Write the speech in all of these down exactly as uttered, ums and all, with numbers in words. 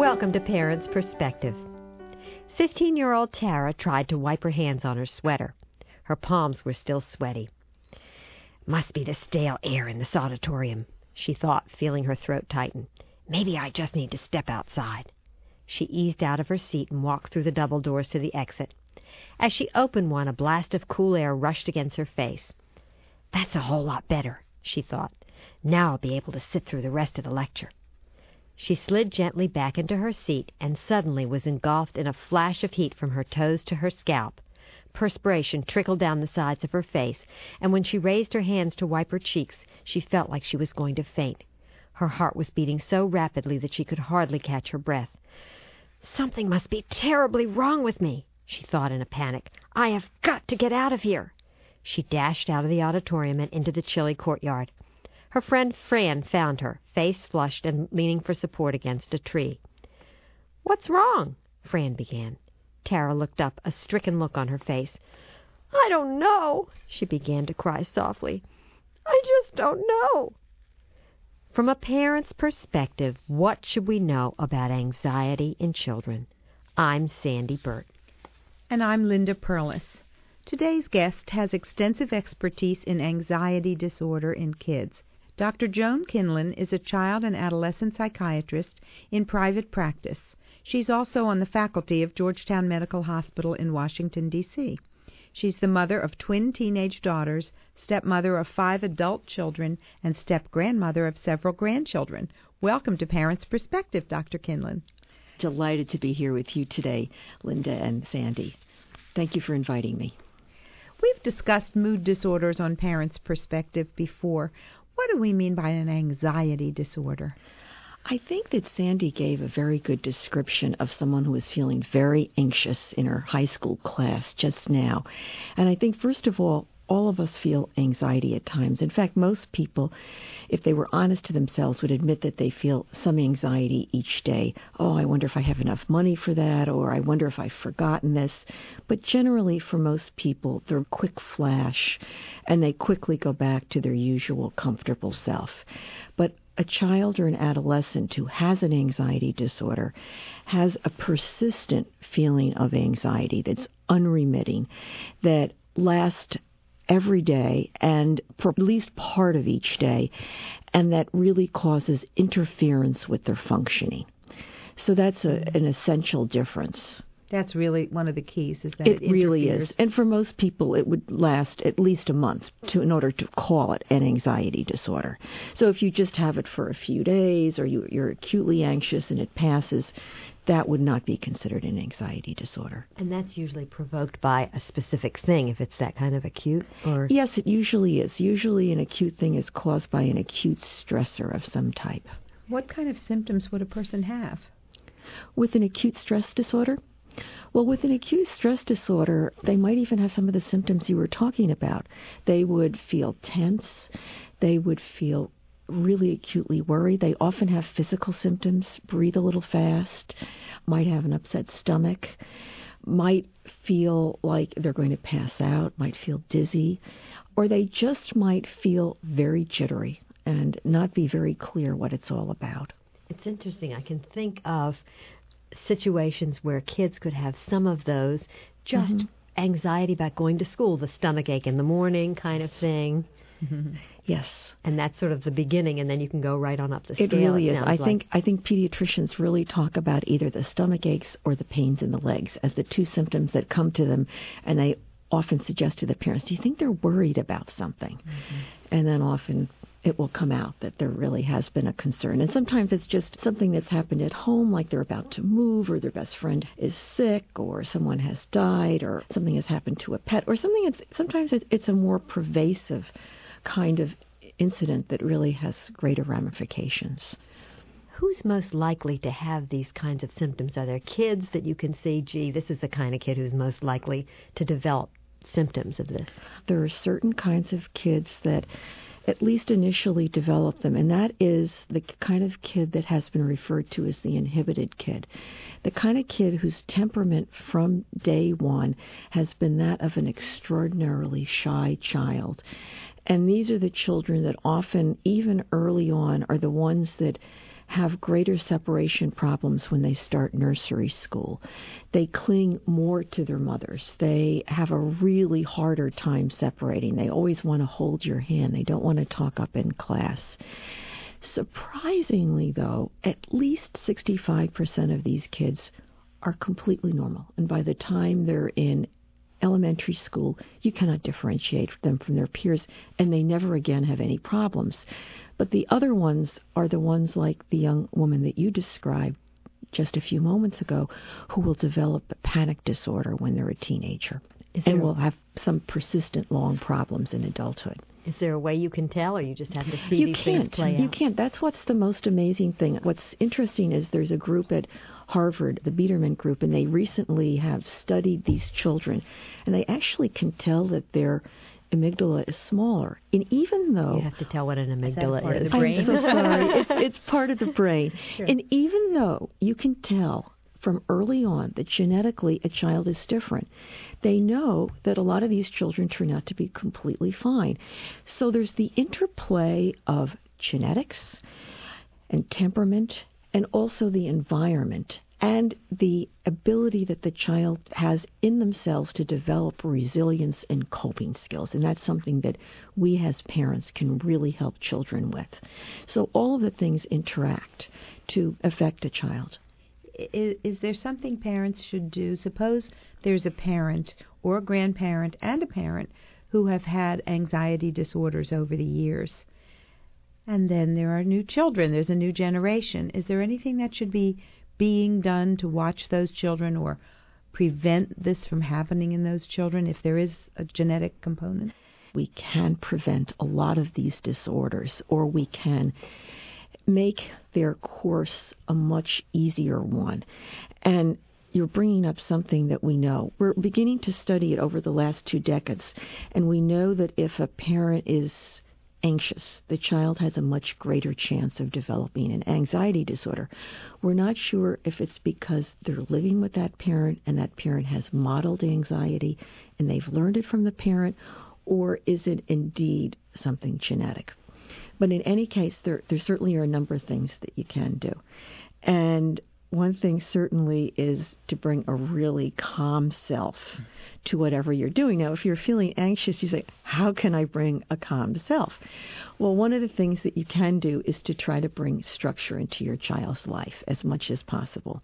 Welcome to Parents' Perspective. Fifteen-year-old Tara tried to wipe her hands on her sweater. Her palms were still sweaty. Must be the stale air in this auditorium, she thought, feeling her throat tighten. Maybe I just need to step outside. She eased out of her seat and walked through the double doors to the exit. As she opened one, a blast of cool air rushed against her face. That's a whole lot better, she thought. Now I'll be able to sit through the rest of the lecture. She slid gently back into her seat and suddenly was engulfed in a flash of heat from her toes to her scalp. Perspiration trickled down the sides of her face, and when she raised her hands to wipe her cheeks, she felt like she was going to faint. Her heart was beating so rapidly that she could hardly catch her breath. Something must be terribly wrong with me, she thought in a panic. I have got to get out of here. She dashed out of the auditorium and into the chilly courtyard. Her friend Fran found her, face flushed and leaning for support against a tree. What's wrong? Fran began. Tara looked up, a stricken look on her face. I don't know, she began to cry softly. I just don't know. From a parent's perspective, what should we know about anxiety in children? I'm Sandy Burt. And I'm Linda Perlis. Today's guest has extensive expertise in anxiety disorder in kids. Doctor Joan Kinlan is a child and adolescent psychiatrist in private practice. She's also on the faculty of Georgetown Medical Hospital in Washington, D C She's the mother of twin teenage daughters, stepmother of five adult children, and step-grandmother of several grandchildren. Welcome to Parents' Perspective, Doctor Kinlan. Delighted to be here with you today, Linda and Sandy. Thank you for inviting me. We've discussed mood disorders on Parents' Perspective before. What do we mean by an anxiety disorder? I think that Sandy gave a very good description of someone who was feeling very anxious in her high school class just now. And I think, first of all, all of us feel anxiety at times. In fact, most people, if they were honest to themselves, would admit that they feel some anxiety each day. Oh, I wonder if I have enough money for that, or I wonder if I've forgotten this. But generally, for most people, they're a quick flash, and they quickly go back to their usual comfortable self. But a child or an adolescent who has an anxiety disorder has a persistent feeling of anxiety that's unremitting, that lasts every day and for at least part of each day, and that really causes interference with their functioning. So that's a, an essential difference. That's really one of the keys, is that it, it really interferes. is. And for most people, it would last at least a month to, in order to call it an anxiety disorder. So if you just have it for a few days, or you, you're acutely anxious and it passes, that would not be considered an anxiety disorder. And that's usually provoked by a specific thing, if it's that kind of acute? Or Yes, it usually is. Usually an acute thing is caused by an acute stressor of some type. What kind of symptoms would a person have? With an acute stress disorder? Well, with an acute stress disorder, they might even have some of the symptoms you were talking about. They would feel tense. They would feel really acutely worried. They often have physical symptoms, breathe a little fast, might have an upset stomach, might feel like they're going to pass out, might feel dizzy, or they just might feel very jittery and not be very clear what it's all about. It's interesting. I can think of situations where kids could have some of those, just mm-hmm. anxiety about going to school, the stomach ache in the morning kind of thing. Mm-hmm. Yes. And that's sort of the beginning, and then you can go right on up the scale. It really is. I like. think I think pediatricians really talk about either the stomach aches or the pains in the legs as the two symptoms that come to them, and they often suggest to the parents, do you think they're worried about something? Mm-hmm. And then often it will come out that there really has been a concern. And sometimes it's just something that's happened at home, like they're about to move, or their best friend is sick, or someone has died, or something has happened to a pet, or something that's, sometimes it's, it's a more pervasive kind of incident that really has greater ramifications. Who's most likely to have these kinds of symptoms? Are there kids that you can see, gee, this is the kind of kid who's most likely to develop symptoms of this? There are certain kinds of kids that at least initially develop them, and that is the kind of kid that has been referred to as the inhibited kid. The kind of kid whose temperament from day one has been that of an extraordinarily shy child. And these are the children that often, even early on, are the ones that have greater separation problems when they start nursery school. They cling more to their mothers. They have a really harder time separating. They always want to hold your hand. They don't want to talk up in class. Surprisingly, though, at least sixty-five percent of these kids are completely normal. And by the time they're in elementary school, you cannot differentiate them from their peers, and they never again have any problems. But the other ones are the ones like the young woman that you described just a few moments ago, who will develop a panic disorder when they're a teenager and will have some persistent long problems in adulthood. Is there a way you can tell, or you just have to see you these can't. things play out? You can't. That's what's the most amazing thing. What's interesting is there's a group at Harvard, the Biederman Group, and they recently have studied these children, and they actually can tell that their amygdala is smaller. And even though... You have to tell what an amygdala part is. of the brain? I'm so sorry. It's, it's part of the brain. Sure. And even though you can tell from early on that genetically a child is different, they know that a lot of these children turn out to be completely fine. So there's the interplay of genetics and temperament and also the environment and the ability that the child has in themselves to develop resilience and coping skills. And that's something that we as parents can really help children with. So all of the things interact to affect a child. Is, is there something parents should do? Suppose there's a parent or a grandparent and a parent who have had anxiety disorders over the years, and then there are new children, there's a new generation. Is there anything that should be being done to watch those children or prevent this from happening in those children if there is a genetic component? We can prevent a lot of these disorders, or we can make their course a much easier one. And you're bringing up something that we know. We're beginning to study it over the last two decades, and we know that if a parent is anxious, the child has a much greater chance of developing an anxiety disorder. We're not sure if it's because they're living with that parent and that parent has modeled anxiety and they've learned it from the parent, or is it indeed something genetic? But in any case, there, there certainly are a number of things that you can do. And one thing certainly is to bring a really calm self to whatever you're doing. Now, if you're feeling anxious, you say, how can I bring a calm self? Well, one of the things that you can do is to try to bring structure into your child's life as much as possible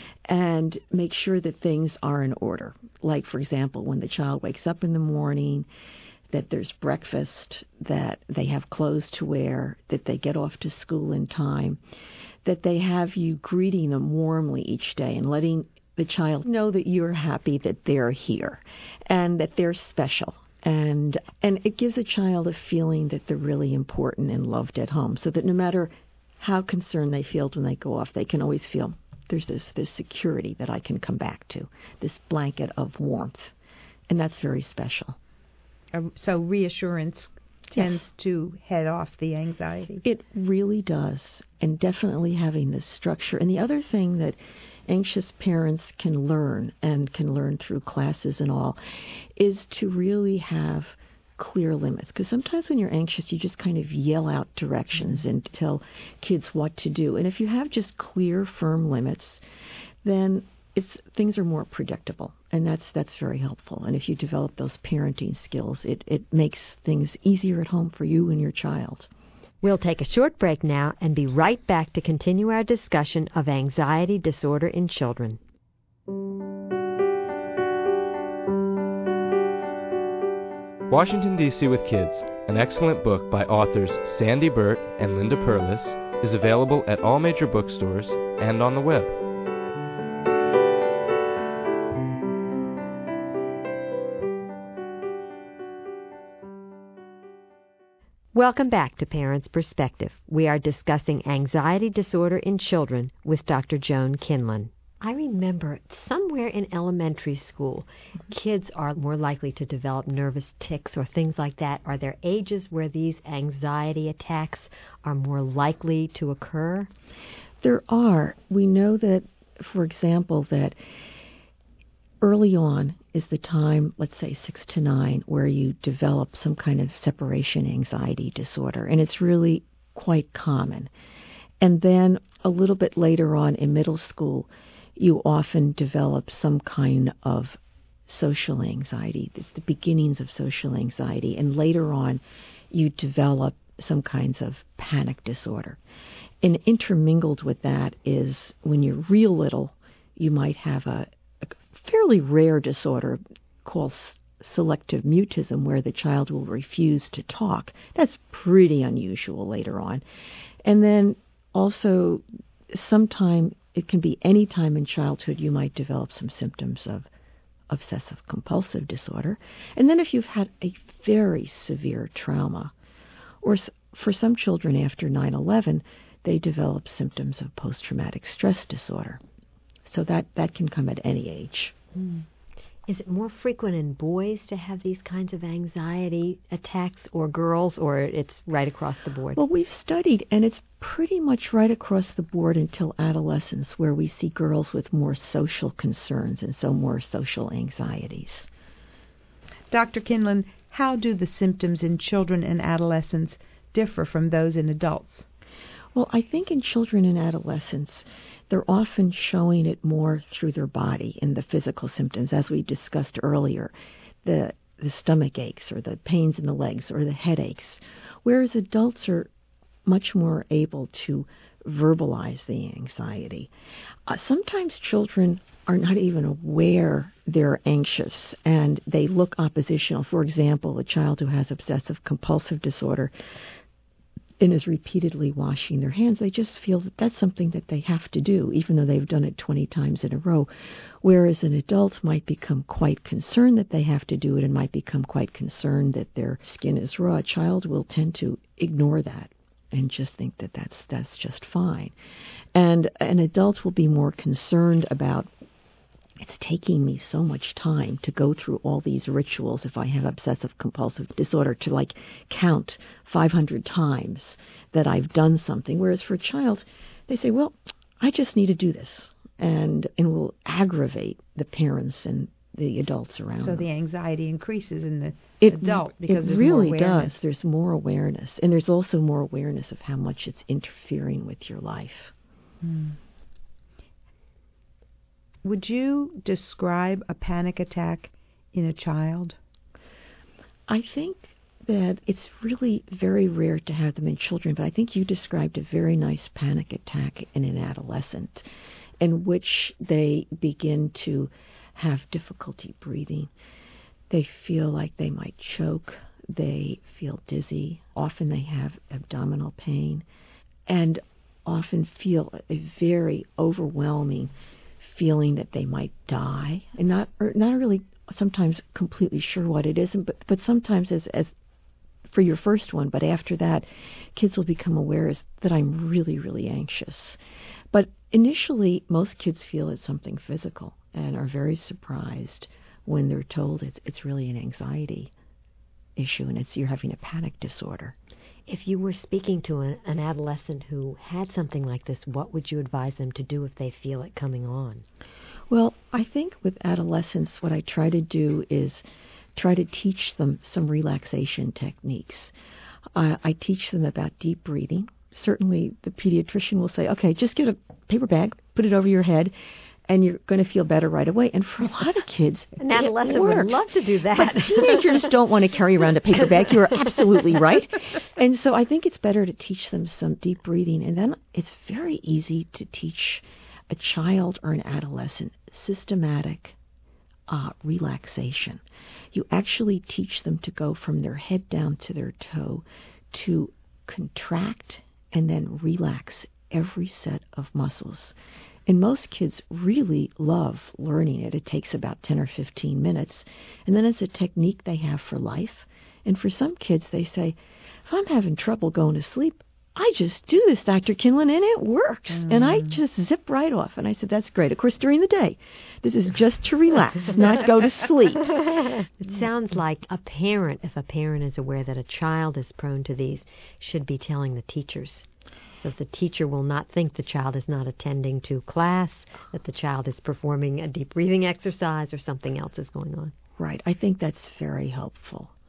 and make sure that things are in order. Like, for example, when the child wakes up in the morning, that there's breakfast, that they have clothes to wear, that they get off to school in time, that they have you greeting them warmly each day and letting the child know that you're happy that they're here and that they're special. And and it gives a child a feeling that they're really important and loved at home, so that no matter how concerned they feel when they go off, they can always feel there's this, this security that I can come back to, this blanket of warmth. And that's very special. Uh, so reassurance tends Yes. to head off the anxiety. It really does, and definitely having this structure. And the other thing that anxious parents can learn, and can learn through classes and all, is to really have clear limits. Because sometimes when you're anxious, you just kind of yell out directions and tell kids what to do. And if you have just clear, firm limits, then it's things are more predictable, and that's that's very helpful. And if you develop those parenting skills, it, it makes things easier at home for you and your child. We'll take a short break now and be right back to continue our discussion of anxiety disorder in children. Washington, D C with Kids, an excellent book by authors Sandy Burt and Linda Perlis, is available at all major bookstores and on the web. Welcome back to Parents' Perspective. We are discussing anxiety disorder in children with Doctor Joan Kinlan. I remember somewhere in elementary school, kids are more likely to develop nervous tics or things like that. Are there ages where these anxiety attacks are more likely to occur? There are. We know that, for example, that early on is the time, let's say six to nine, where you develop some kind of separation anxiety disorder. And it's really quite common. And then a little bit later on in middle school, you often develop some kind of social anxiety. It's the beginnings of social anxiety. And later on, you develop some kinds of panic disorder. And intermingled with that is when you're real little, you might have a, a fairly rare disorder called selective mutism, where the child will refuse to talk. That's pretty unusual later on. And then also, sometime, it can be any time in childhood, you might develop some symptoms of obsessive compulsive disorder. And then if you've had a very severe trauma, or for some children after nine eleven, they develop symptoms of post-traumatic stress disorder. So that, that can come at any age. Mm. Is it more frequent in boys to have these kinds of anxiety attacks, or girls, or it's right across the board? Well, we've studied, and it's pretty much right across the board until adolescence, where we see girls with more social concerns and so more social anxieties. Doctor Kinlan, how do the symptoms in children and adolescents differ from those in adults? Well, I think in children and adolescents, they're often showing it more through their body in the physical symptoms, as we discussed earlier, the the stomach aches or the pains in the legs or the headaches, whereas adults are much more able to verbalize the anxiety. Uh, sometimes children are not even aware they're anxious, and they look oppositional. For example, a child who has obsessive compulsive disorder and is repeatedly washing their hands, they just feel that that's something that they have to do, even though they've done it twenty times in a row. Whereas an adult might become quite concerned that they have to do it and might become quite concerned that their skin is raw. A child will tend to ignore that and just think that that's, that's just fine. And an adult will be more concerned about, it's taking me so much time to go through all these rituals if I have obsessive compulsive disorder, to like count five hundred times that I've done something. Whereas for a child, they say, well, I just need to do this, and and will aggravate the parents and the adults around So them. the anxiety increases in the it, adult because it there's really more awareness. does. There's more awareness, and there's also more awareness of how much it's interfering with your life. Hmm. Would you describe a panic attack in a child? I think that it's really very rare to have them in children, but I think you described a very nice panic attack in an adolescent, in which they begin to have difficulty breathing. They feel like they might choke. They feel dizzy. Often they have abdominal pain, and often feel a very overwhelming feeling that they might die, and not or not really sometimes completely sure what it is, but but sometimes as as for your first one, but after that, kids will become aware is that I'm really, really anxious. But initially, most kids feel it's something physical and are very surprised when they're told it's it's really an anxiety issue and it's you're having a panic disorder. If you were speaking to an, an adolescent who had something like this, what would you advise them to do if they feel it coming on? Well, I think with adolescents, what I try to do is try to teach them some relaxation techniques. Uh, I teach them about deep breathing. Certainly, the pediatrician will say, okay, just get a paper bag, put it over your head, and you're going to feel better right away. And for a lot of kids, an adolescent it works. would love to do that. But teenagers don't want to carry around a paper bag. You're absolutely right. And so I think it's better to teach them some deep breathing. And then it's very easy to teach a child or an adolescent systematic uh, relaxation. You actually teach them to go from their head down to their toe, to contract and then relax every set of muscles. And most kids really love learning it. It takes about ten or fifteen minutes. And then it's a technique they have for life. And for some kids, they say, if I'm having trouble going to sleep, I just do this, Doctor Kinlan, and it works. Mm. And I just zip right off. And I said, that's great. Of course, during the day, this is just to relax, not go to sleep. It sounds like a parent, if a parent is aware that a child is prone to these, should be telling the teachers. So the teacher will not think the child is not attending to class, that the child is performing a deep breathing exercise or something else is going on. Right. I think that's very helpful.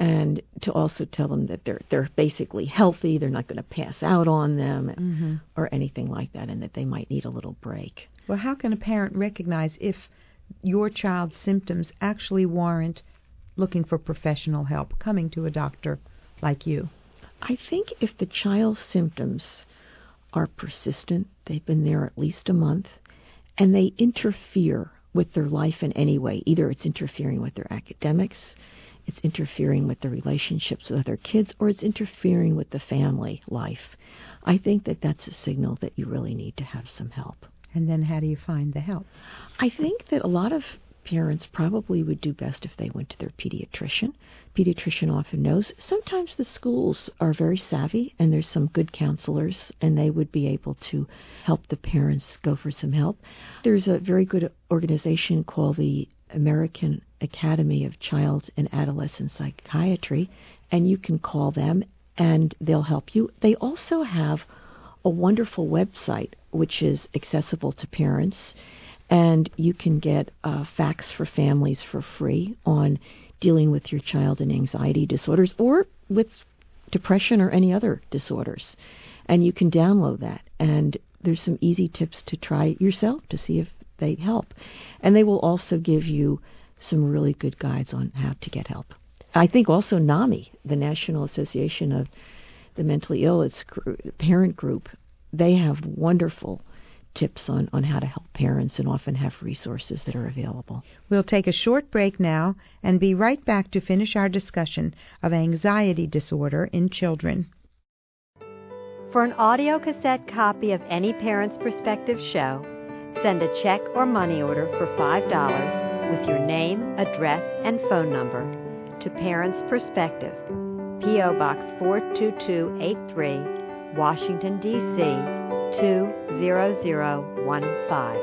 and to also tell them that they're they're basically healthy, they're not going to pass out on them Mm-hmm. or anything like that, and that they might need a little break. Well, how can a parent recognize if your child's symptoms actually warrant looking for professional help, coming to a doctor like you? I think if the child's symptoms are persistent, they've been there at least a month, and they interfere with their life in any way, either it's interfering with their academics, it's interfering with their relationships with other kids, or it's interfering with the family life, I think that that's a signal that you really need to have some help. And then how do you find the help? I think that a lot of parents probably would do best if they went to their pediatrician. Pediatrician often knows. Sometimes the schools are very savvy, and there's some good counselors, and they would be able to help the parents go for some help. There's a very good organization called the American Academy of Child and Adolescent Psychiatry, and you can call them, and they'll help you. They also have a wonderful website which is accessible to parents, and you can get uh, facts for families for free on dealing with your child and anxiety disorders or with depression or any other disorders. And you can download that, and there's some easy tips to try yourself to see if they help. And they will also give you some really good guides on how to get help. I think also NAMI, the National Association of the Mentally Ill, its parent group, they have wonderful tips on, on how to help parents and often have resources that are available. We'll take a short break now and be right back to finish our discussion of anxiety disorder in children. For an audio cassette copy of any Parent's Perspective show, send a check or money order for five dollars with your name, address, and phone number to Parent's Perspective, P O. Box four two two eight three, Washington, D C two zero zero one five.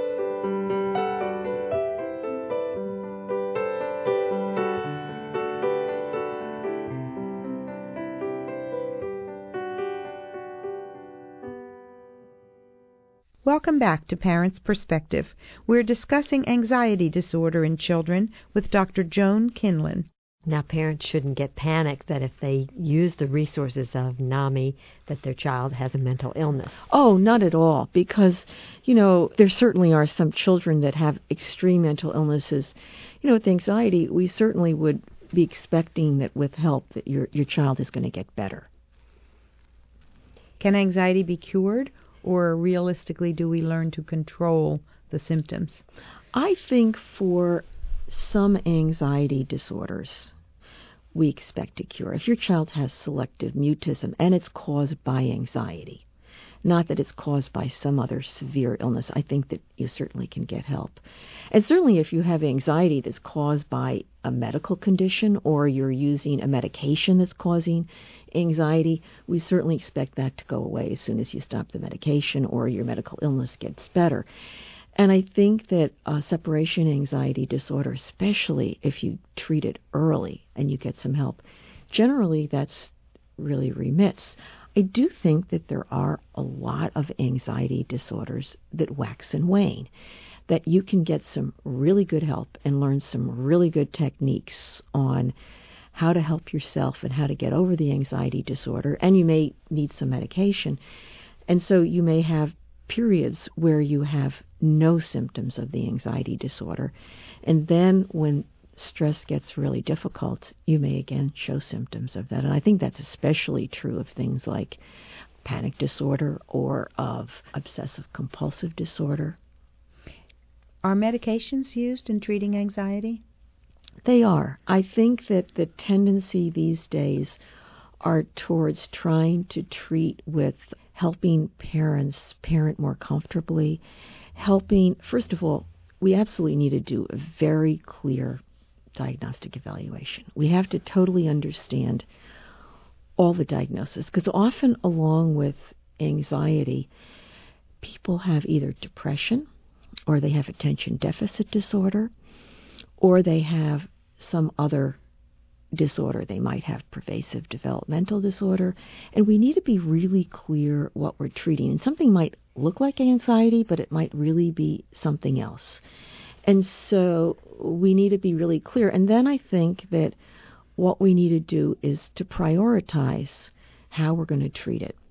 Welcome back to Parents' Perspective. We're discussing anxiety disorder in children with Doctor Joan Kinlan. Now, parents shouldn't get panicked that if they use the resources of NAMI that their child has a mental illness. Oh, not at all, because, you know, there certainly are some children that have extreme mental illnesses. You know, with anxiety, we certainly would be expecting that with help that your your child is going to get better. Can anxiety be cured, or realistically do we learn to control the symptoms? I think for some anxiety disorders, we expect a cure. If your child has selective mutism and it's caused by anxiety, not that it's caused by some other severe illness, I think that you certainly can get help. And certainly if you have anxiety that's caused by a medical condition or you're using a medication that's causing anxiety, we certainly expect that to go away as soon as you stop the medication or your medical illness gets better. And I think that uh, separation anxiety disorder, especially if you treat it early and you get some help, generally that's really remits. I do think that there are a lot of anxiety disorders that wax and wane, that you can get some really good help and learn some really good techniques on how to help yourself and how to get over the anxiety disorder, and you may need some medication. And so you may have periods where you have no symptoms of the anxiety disorder, and then when stress gets really difficult, you may again show symptoms of that. And I think that's especially true of things like panic disorder or of obsessive compulsive disorder. Are medications used in treating anxiety? They are. I think that the tendency these days are towards trying to treat with helping parents parent more comfortably, helping, first of all, we absolutely need to do a very clear diagnostic evaluation. We have to totally understand all the diagnoses, because often along with anxiety, people have either depression, or they have attention deficit disorder, or they have some other disorder. They might have pervasive developmental disorder, and we need to be really clear what we're treating. And something might look like anxiety, but it might really be something else. And so we need to be really clear. And then I think that what we need to do is to prioritize how we're going to treat it.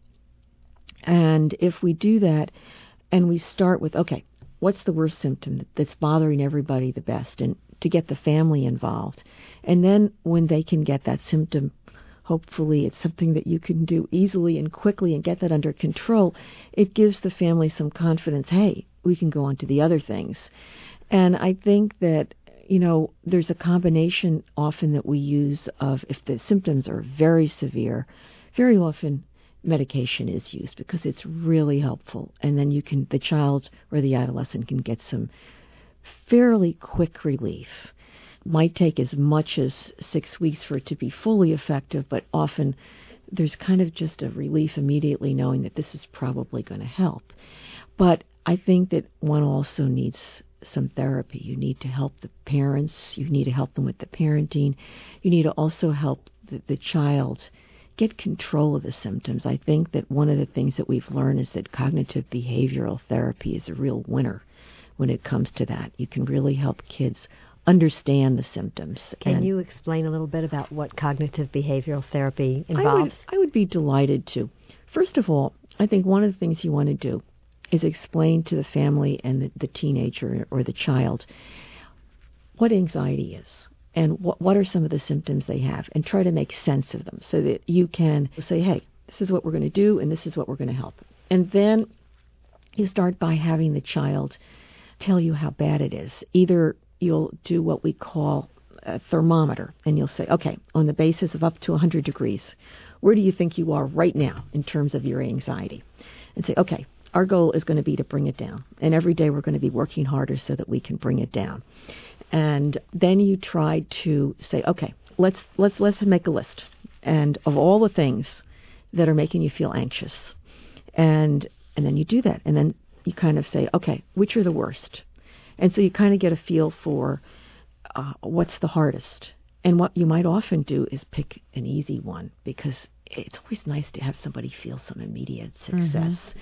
And if we do that, and we start with, okay, what's the worst symptom that's bothering everybody the best, and to get the family involved. And then when they can get that symptom, hopefully it's something that you can do easily and quickly and get that under control, it gives the family some confidence, hey, we can go on to the other things. And I think that, you know, there's a combination often that we use of, if the symptoms are very severe, very often medication is used because it's really helpful. And then you can, the child or the adolescent can get some fairly quick relief. Might take as much as six weeks for it to be fully effective, but often there's kind of just a relief immediately knowing that this is probably going to help. But I think that one also needs some therapy. You need to help the parents. You need to help them with the parenting. You need to also help the, the child get control of the symptoms. I think that one of the things that we've learned is that cognitive behavioral therapy is a real winner when it comes to that. You can really help kids understand the symptoms. Can and you explain a little bit about what cognitive behavioral therapy involves? I would, I would be delighted to. First of all, I think one of the things you want to do is explain to the family and the, the teenager or the child what anxiety is and what, what are some of the symptoms they have, and try to make sense of them so that you can say, hey, this is what we're going to do and this is what we're going to help. And then you start by having the child tell you how bad it is. Either you'll do what we call a thermometer, and you'll say, okay, on the basis of up to one hundred degrees, where do you think you are right now in terms of your anxiety? And say, okay, our goal is going to be to bring it down. And every day we're going to be working harder so that we can bring it down. And then you try to say, okay, let's let's let's make a list, and of all the things that are making you feel anxious. And and then you do that. And then you kind of say, okay, which are the worst? And so you kind of get a feel for uh, what's the hardest. And what you might often do is pick an easy one, because it's always nice to have somebody feel some immediate success. Mm-hmm.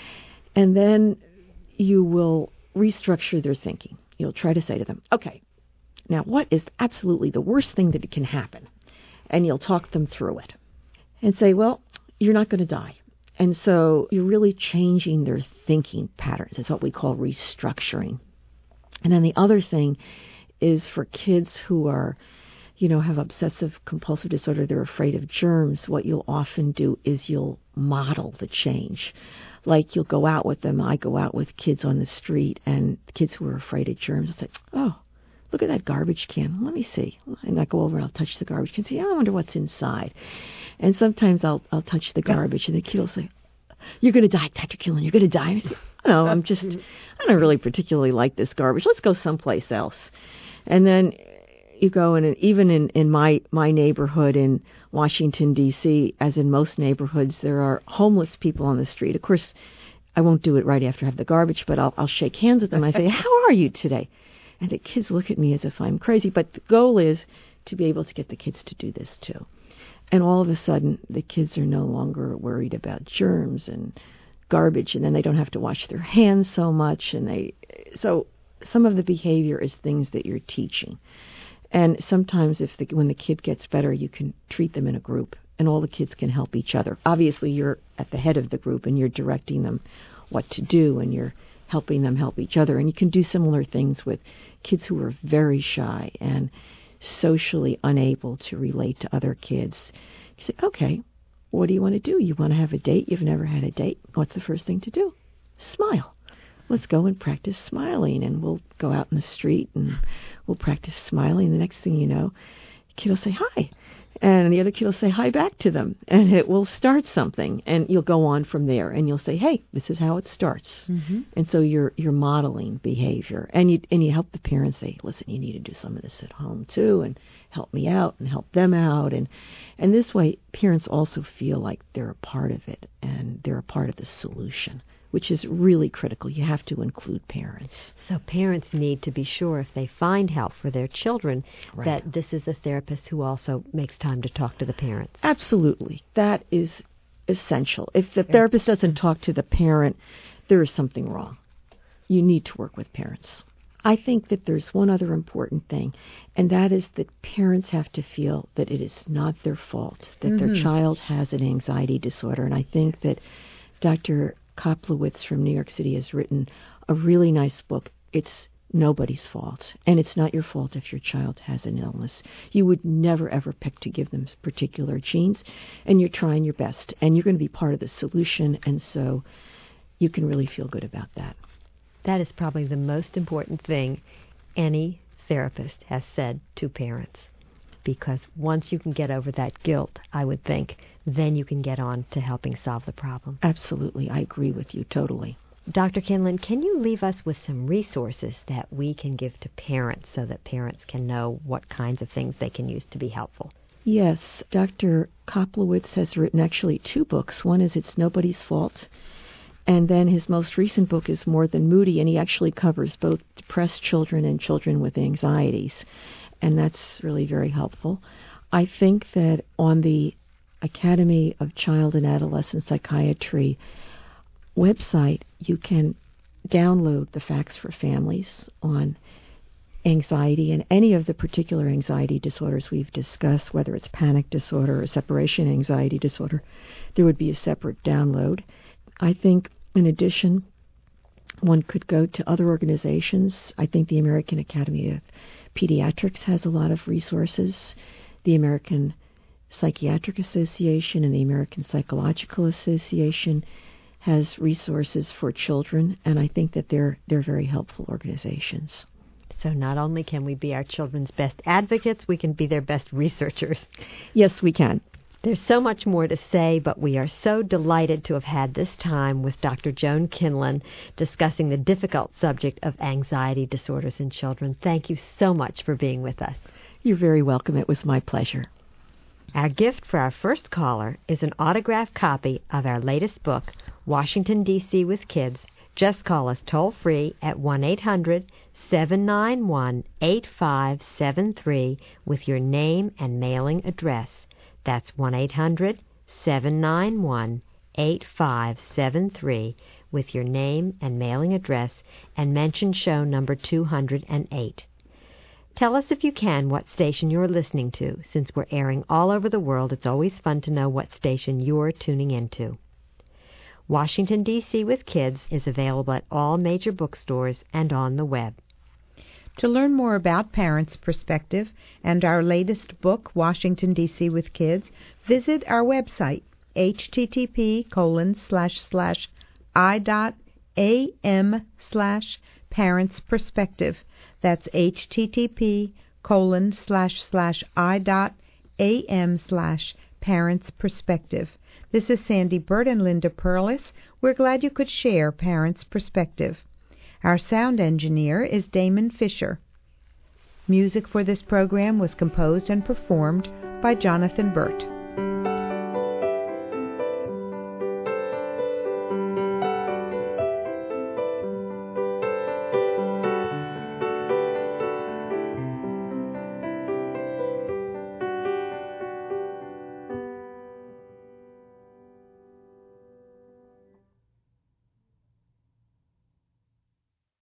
And then you will restructure their thinking. You'll try to say to them, okay, now what is absolutely the worst thing that can happen? And you'll talk them through it and say, well, you're not going to die. And so you're really changing their thinking patterns. It's what we call restructuring. And then the other thing is for kids who are, you know, have obsessive compulsive disorder, they're afraid of germs, what you'll often do is you'll model the change. Like you'll go out with them. I go out with kids on the street, and kids who are afraid of germs, I'll say, oh, look at that garbage can. Let me see. And I go over and I'll touch the garbage can and say, oh, I wonder what's inside. And sometimes I'll I'll touch the garbage, and the kid will say, you're going to die, Doctor Kinlan, you're going to die. And I say, no, I'm just, I don't really particularly like this garbage. Let's go someplace else. And then you go in, and even in, in my, my neighborhood in Washington, D C, as in most neighborhoods, there are homeless people on the street. Of course, I won't do it right after I have the garbage, but I'll, I'll shake hands with them. I say, how are you today? And the kids look at me as if I'm crazy. But the goal is to be able to get the kids to do this too. And all of a sudden, the kids are no longer worried about germs and garbage, and then they don't have to wash their hands so much. And they, so some of the behavior is things that you're teaching. And sometimes if the, when the kid gets better, you can treat them in a group, and all the kids can help each other. Obviously, you're at the head of the group, and you're directing them what to do, and you're helping them help each other. And you can do similar things with kids who are very shy and socially unable to relate to other kids. You say, okay, what do you want to do? You want to have a date? You've never had a date. What's the first thing to do? Smile. Let's go and practice smiling, and we'll go out in the street and we'll practice smiling. The next thing you know, the kid will say hi, and the other kid will say hi back to them, and it will start something, and you'll go on from there, and you'll say, hey, this is how it starts. Mm-hmm. And so you're you're modeling behavior, and you and you help the parents say, listen, you need to do some of this at home too, and help me out and help them out, and and this way parents also feel like they're a part of it, and they're a part of the solution, which is really critical. You have to include parents. So parents need to be sure, if they find help for their children, right, that this is a therapist who also makes time to talk to the parents. Absolutely. That is essential. If the therapist doesn't talk to the parent, there is something wrong. You need to work with parents. I think that there's one other important thing, and that is that parents have to feel that it is not their fault, that mm-hmm. their child has an anxiety disorder. And I think that Doctor Koplowitz from New York City has written a really nice book. It's nobody's fault, and it's not your fault if your child has an illness. You would never, ever pick to give them particular genes, and you're trying your best, and you're going to be part of the solution, and so you can really feel good about that. That is probably the most important thing any therapist has said to parents, because once you can get over that guilt, I would think, then you can get on to helping solve the problem. Absolutely. I agree with you totally. Doctor Kinlan, can you leave us with some resources that we can give to parents so that parents can know what kinds of things they can use to be helpful? Yes. Doctor Koplowitz has written actually two books. One is It's Nobody's Fault, and then his most recent book is More Than Moody, and he actually covers both depressed children and children with anxieties, and that's really very helpful. I think that on the Academy of Child and Adolescent Psychiatry website, you can download the Facts for Families on anxiety and any of the particular anxiety disorders we've discussed, whether it's panic disorder or separation anxiety disorder. There would be a separate download. I think, in addition, one could go to other organizations. I think the American Academy of Pediatrics has a lot of resources. The American Psychiatric Association and the American Psychological Association has resources for children, and I think that they're they're very helpful organizations. So not only can we be our children's best advocates, we can be their best researchers. Yes, we can. There's so much more to say, but we are so delighted to have had this time with Doctor Joan Kinlan discussing the difficult subject of anxiety disorders in children. Thank you so much for being with us. You're very welcome. It was my pleasure. Our gift for our first caller is an autographed copy of our latest book, Washington, D C with Kids. Just call us toll-free at one eight hundred seven nine one eight five seven three with your name and mailing address. That's one eight hundred seven nine one eight five seven three with your name and mailing address, and mention show number two hundred eight. Tell us if you can what station you're listening to. Since we're airing all over the world, it's always fun to know what station you're tuning into. Washington, D C with Kids is available at all major bookstores and on the web. To learn more about Parents' Perspective and our latest book, Washington, D C with Kids, visit our website, http colon slash slash i dot am slash Parents' Perspective. That's http colon slash slash i dot am slash Parents' Perspective. This is Sandy Burt and Linda Perlis. We're glad you could share Parents' Perspective. Our sound engineer is Damon Fisher. Music for this program was composed and performed by Jonathan Burt.